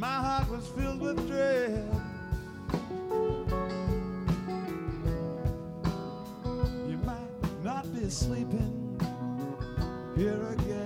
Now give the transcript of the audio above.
my heart was filled with dread. You might not be sleeping here again.